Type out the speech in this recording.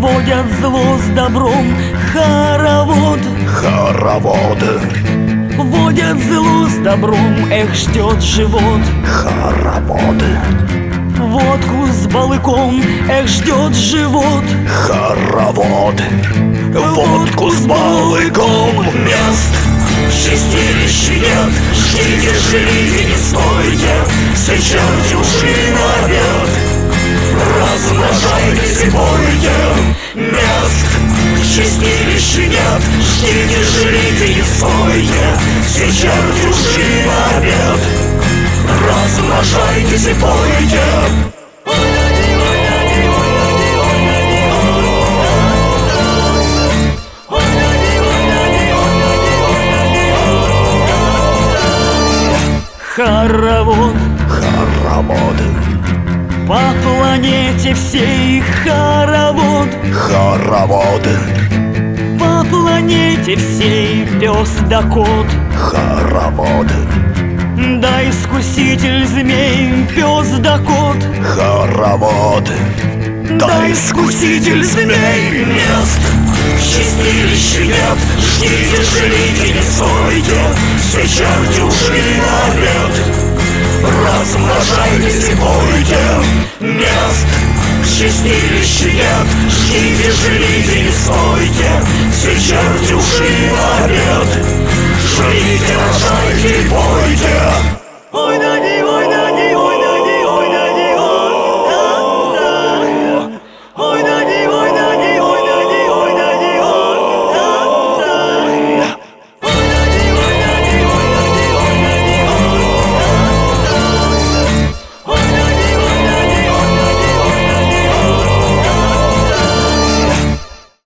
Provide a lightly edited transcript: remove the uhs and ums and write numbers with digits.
Водят зло с добром хоровод. Хороводы, Водят зло с добром, эх, ждет живот. хороводы, Водку с балыком, эх, ждет живот. хороводы, водку с балыком. Мест в чистилище нет, ждите, живите, не стойте, все черти ушли на обед. Размножайтесь и пойте. Мест в чистилище нет, ждите, живите, не стойте, все черти ушли на обед. Размножайтесь и пойте. Хоровод Хороводы, по планете всей хоровод. хороводы, По планете всей пес да кот. хороводы, Да искуситель змей, пес да кот. хороводы, Да искуситель змей. Мест в чистилище нет, ждите, живите, не стойте, все черти ушли на обед. Размножайтесь и пойте. Мест в чистилище нет, ждите, живите, не стойте, все черти ушли на обед. Живите, рожайте и пойте. Ой, да не